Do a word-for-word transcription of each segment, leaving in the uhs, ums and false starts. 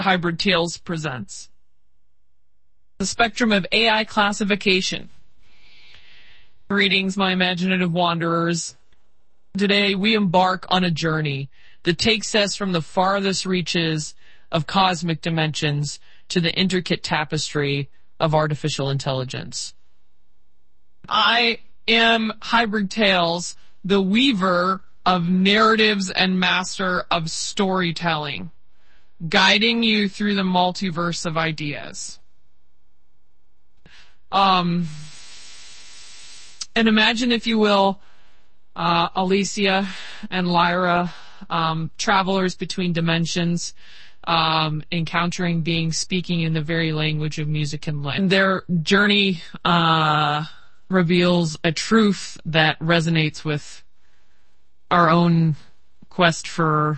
Hybrid Tales presents the spectrum of A I classification. Greetings, my imaginative wanderers. Today we embark on a journey that takes us from the farthest reaches of cosmic dimensions to the intricate tapestry of artificial intelligence. I am Hybrid Tales, the weaver of narratives and master of storytelling, guiding you through the multiverse of ideas. Um, and imagine, if you will, uh, Alicia and Lyra, um, travelers between dimensions, um, encountering beings speaking in the very language of music and light. And their journey uh, reveals a truth that resonates with our own quest for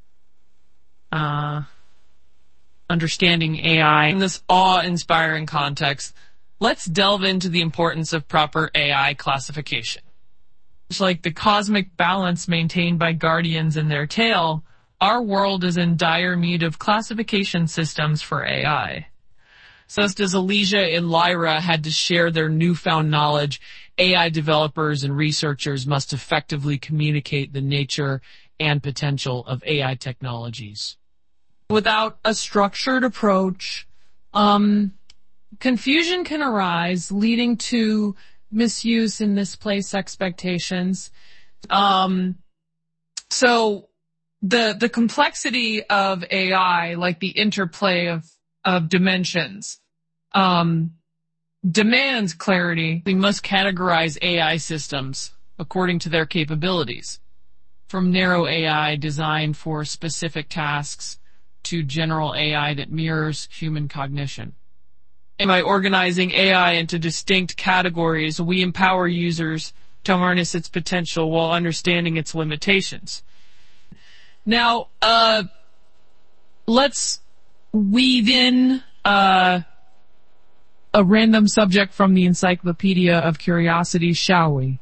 uh, understanding A I. In this awe-inspiring context, let's delve into the importance of proper A I classification. Just like the cosmic balance maintained by guardians in their tale, our world is in dire need of classification systems for A I. So just as Alicia and Lyra had to share their newfound knowledge, A I developers and researchers must effectively communicate the nature and potential of A I technologies. Without a structured approach, um, confusion can arise, leading to misuse and misplaced expectations. Um, so the the complexity of A I, like the interplay of, of dimensions, um, demands clarity. We must categorize A I systems according to their capabilities, from narrow A I designed for specific tasks to general A I that mirrors human cognition. And by organizing A I into distinct categories, we empower users to harness its potential while understanding its limitations. Now, uh, let's weave in uh, a random subject from the Encyclopedia of Curiosity, shall we?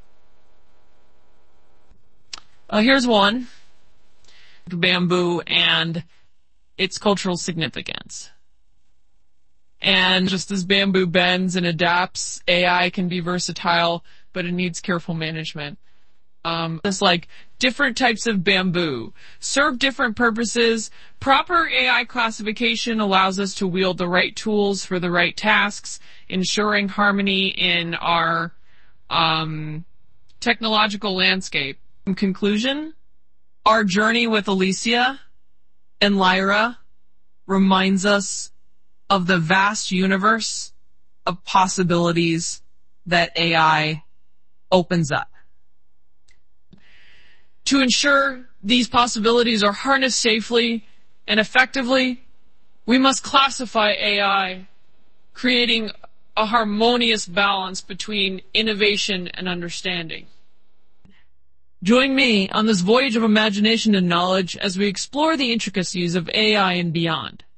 Uh, here's one. Bamboo and its cultural significance. And just as bamboo bends and adapts, A I can be versatile, but it needs careful management. Um, it's like different types of bamboo serve different purposes. Proper A I classification allows us to wield the right tools for the right tasks, ensuring harmony in our um, technological landscape. In conclusion, our journey with Alicia and Lyra reminds us of the vast universe of possibilities that A I opens up. To ensure these possibilities are harnessed safely and effectively, we must classify A I, creating a harmonious balance between innovation and understanding. Join me on this voyage of imagination and knowledge as we explore the intricacies of A I and beyond.